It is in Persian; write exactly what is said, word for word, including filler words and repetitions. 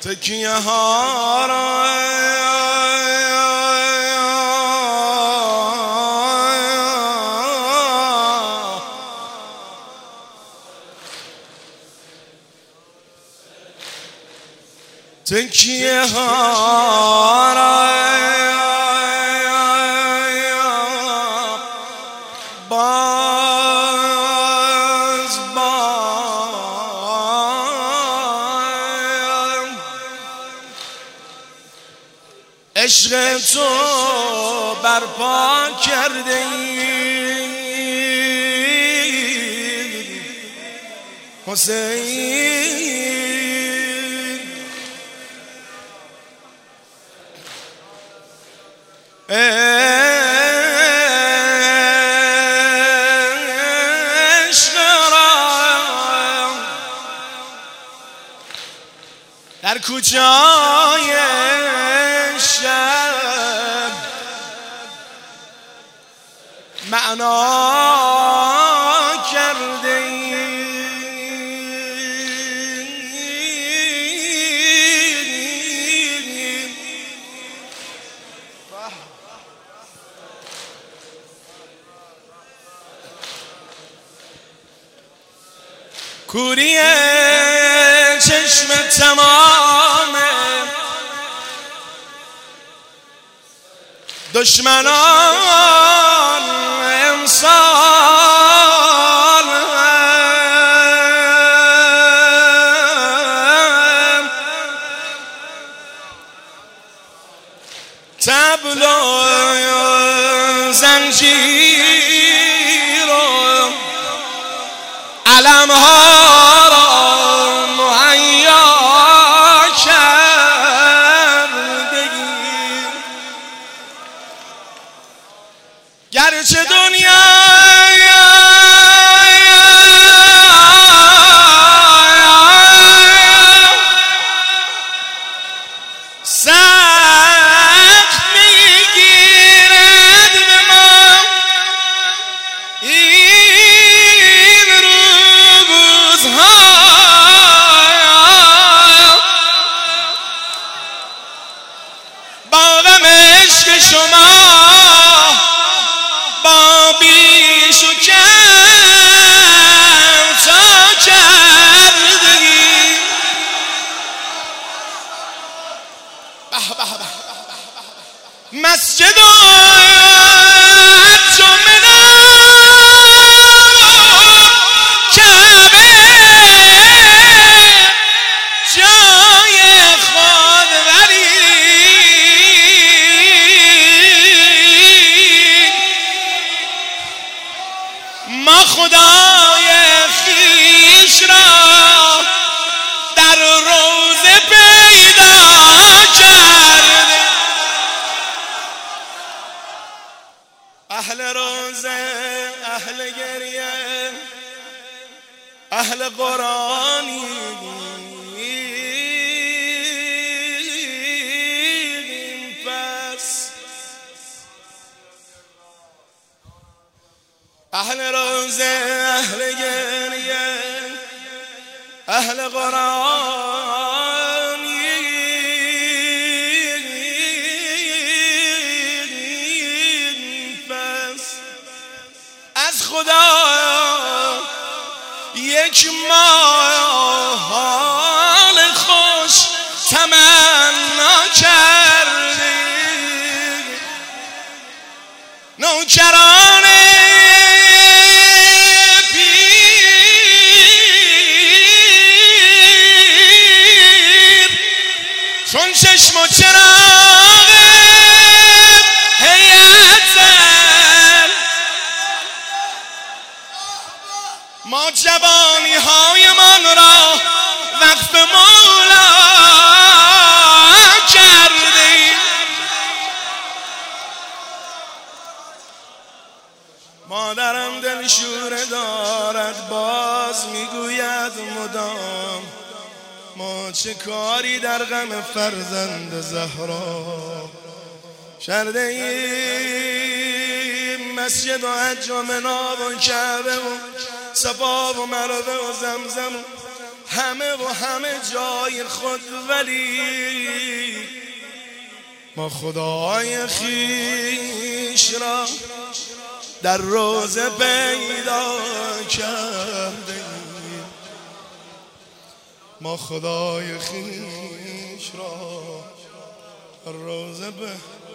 تکیه ها را تکیه ها را باز باز عشق تو برپا کرده ای حسین. عشق را در کوچه‌های شب معنا کرده ای. کوری چشم تمام دشمنان امسال طبل و زنجیر و علم ها را مهیا کردگی. گرچه دنیا سخت میگیرد به ما این روزها، با غم عشق شما با بیش و کم تا کردگی. مسجد و جمعه کعبه جای خودوری، ما خدای خویش را در روزه پیدا کرده. اهل روزه، اهل گریه، اهل قرآنی پس اهل روزه، اهل گریه، اهل قرآنی پس از خدا یک ماه حال خوش تمنا کردی. نوکران پیر چون چشم و چراغ هیئت ما جوانی های من را وقف مولا کردیم. مادرم دلشوره دارد باز میگوید مدام ما چه کاری در غم فرزند زهرا کرده ایم. مسجد و حج و منا و کعبه و صفا و مروه و زمزم همه و همه جای خود، ولی ما خدای خیش را در روزه پیدا کردیم. ما خدای خیش را در روزه پیدا